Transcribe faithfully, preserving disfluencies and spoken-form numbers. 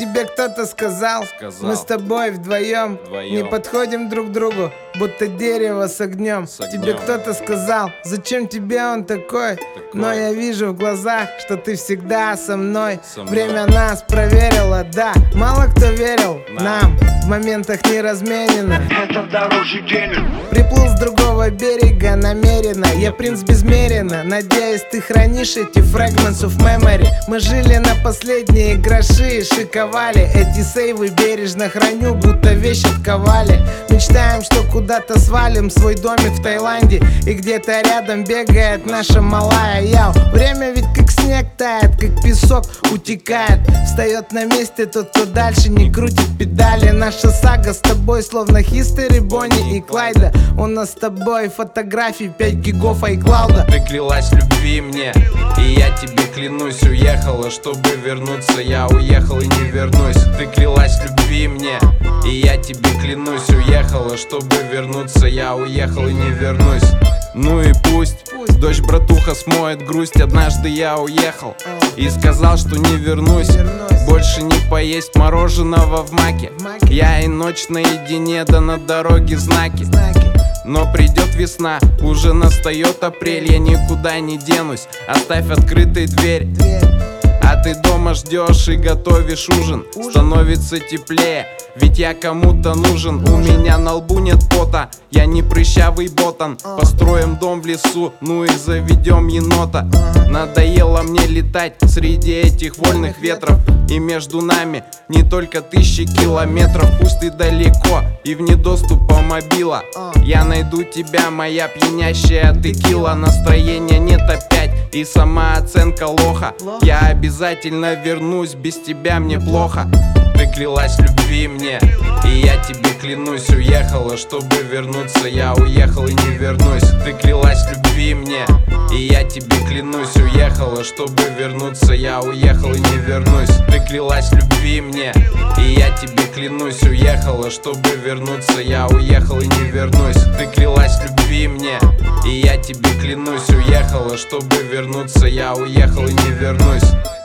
тебе кто-то сказал, Сказал. мы с тобой вдвоем, Вдвоем. не подходим друг к другу, будто дерево с огнем. С огнем. Тебе кто-то сказал, зачем тебе он такой? Такой. Но я вижу в глазах, что ты всегда со мной. Со мной. Время нас проверило, да, мало кто верил Нам. нам, в моментах не разменено. Это дороже денег. Приплыл с другого берега намеренно. Я принц безмеренно. Надеюсь, ты хранишь эти fragments of memory. Мы жили на последние гроши и шиковали. Эти сейвы бережно храню, будто вещи отковали. Мечтаем, что куда-то свалим свой домик в Таиланде, и где-то рядом бегает наша малая яу. Время ведь как снег тает, как песок утекает. Встает на месте тот, кто дальше не крутит педали. Наша сага с тобой словно History Бонни и Клайда. У нас с тобой фотографий пять гигов айклауда. Ты клялась любви мне, и я тебе клянусь. Уехала, чтобы вернуться, я уехал и не вернусь. Ты клялась любви мне, и я тебе клянусь. Уехала, чтобы вернуться, я уехал и не вернусь. Ну и пусть, Пусть. дождь, братуха, смоет грусть. Однажды я уехал и сказал, что не вернусь. Вернусь. Больше не поесть мороженого в маке. В маке. Я и ночь наедине, да на дороге знаки. Знаки. Но придет весна, уже настает апрель. Я никуда не денусь, оставь открытой дверь. Дверь. А ты дома ждешь и готовишь ужин. Ужин. Становится теплее, ведь я кому-то нужен. У меня на лбу нет пота, я не прыщавый ботан. Построим дом в лесу, ну и заведем енота. Надоело мне летать среди этих вольных ветров. И между нами не только тысячи километров. Пусть ты далеко и вне доступа мобила, я найду тебя, моя пьянящая текила. Настроения нет опять и самооценка лоха. Я обязательно вернусь, без тебя мне плохо. Ты клялась любви мне, и я тебе клянусь. Уехала, чтобы вернуться, я уехал и не вернусь. Ты клялась любви мне, и я тебе клянусь. Уехала, чтобы вернуться, я уехал и не вернусь. Ты клялась любви мне, и я тебе клянусь. Уехала, чтобы вернуться, я уехал и не вернусь. Ты клялась любви мне, и я тебе клянусь. Уехала, чтобы вернуться, я уехал и не вернусь.